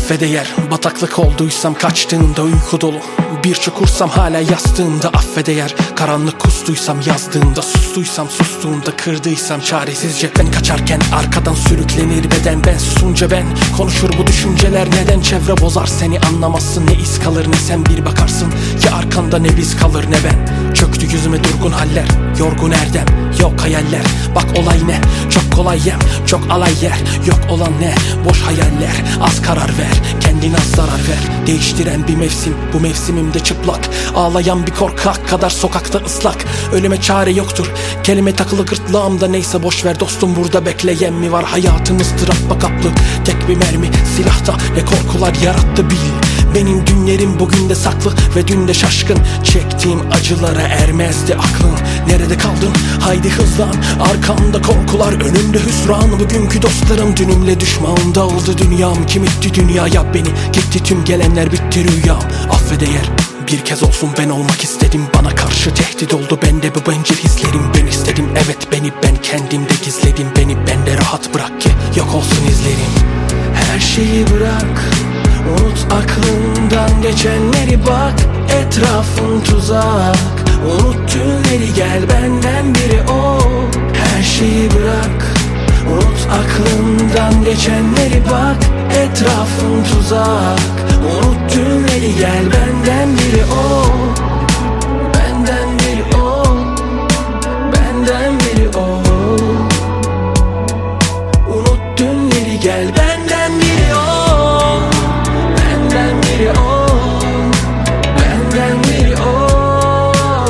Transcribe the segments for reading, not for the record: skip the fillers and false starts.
affedeğer. Bataklık olduysam kaçtığında uyku dolu, bir çukursam hala yastığımda affedeğer. Karanlık kustuysam yazdığımda, sustuysam sustuğumda, kırdıysam çaresizce. Ben kaçarken arkadan sürüklenir beden, ben susunca ben konuşur bu düşünceler. Neden çevre bozar seni anlamazsın, ne iz kalır ne sen bir bakarsın. Ya arkanda ne biz kalır ne ben. Çöktü yüzüme durgun haller, yorgun erdem, yok hayaller. Bak olay ne, çok kolay yem, çok alay yer. Yok olan ne, boş hayaller. Az karar ver, kendine az zarar ver. Değiştiren bir mevsim, bu mevsimimde çıplak. Ağlayan bir korkak kadar sokakta ıslak. Ölüme çare yoktur, kelime takılı gırtlağımda. Neyse boş ver dostum, burada bekleyen mi var? Hayatımız travma kaplı, tek bir mermi silahta ne korkular yarattı bil. Benim dünlerim bugün de saklı ve dün de şaşkın. Çektiğim acılara ermezdi aklın. Nerede kaldın? Haydi hızlan. Arkamda korkular, önümde hüsran. Bugünkü dostlarım dünümle düşman dağıldı dünyam. Kim itti dünyaya beni? Gitti tüm gelenler, bitti rüyam. Affedeğer. Bir kez olsun ben olmak istedim. Bana karşı tehdit oldu bende bu bencil hislerim. Ben istedim evet beni, ben kendimde gizledim. Beni bende rahat bırak ki yok olsun izlerim. Her şeyi bırak, unut aklından geçenleri, bak etrafın tuzak. Unut tümleri, gel benden biri ol. Her şeyi bırak, unut aklından geçenleri, bak etrafın tuzak. Unut tümleri, gel benden biri ol. Benden biri ol, benden biri ol. Unut tümleri, gel benden biri ol. Benden biri ol, benden biri ol.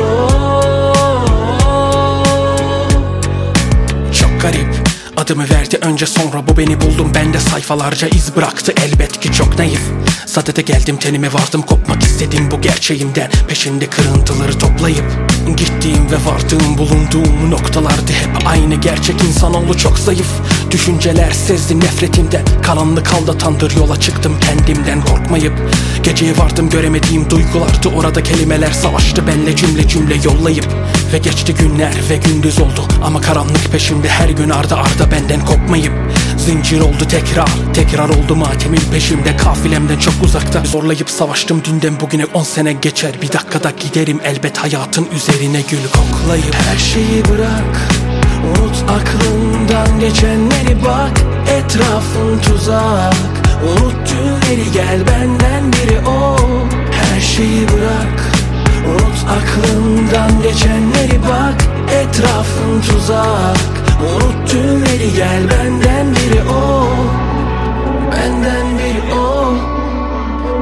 Çok garip, adımı verdi önce sonra bu beni buldum. Bende sayfalarca iz bıraktı elbet ki çok naif. Sadede geldim tenime vardım, kopmak istedim bu gerçeğimden. Peşinde kırıntıları toplayıp gittiğim ve vardığım bulunduğum noktalardı hep aynı. Gerçek insanoğlu çok zayıf, düşünceler sezdim nefretimden. Karanlık aldatandır, yola çıktım kendimden korkmayıp. Geceye vardım, göremediğim duygulardı orada. Kelimeler savaştı benle cümle cümle yollayıp. Ve geçti günler ve gündüz oldu ama karanlık peşimde her gün arda arda benden kopmayıp. Zincir oldu tekrar, tekrar oldu matemin peşimde. Kafilemden çok uzakta zorlayıp savaştım dünden bugüne 10 sene geçer. Bir dakikada giderim elbet hayatın üzerine gül koklayıp. Her şeyi bırak, unut aklından geçenleri, bak etrafın tuzak. Unut tümleri, gel benden biri ol. Her şeyi bırak, unut aklından geçenleri, bak etrafın tuzak. Unut tümleri, gel benden biri ol. Benden biri ol,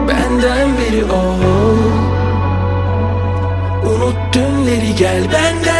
benden biri ol. Unut tümleri, gel benden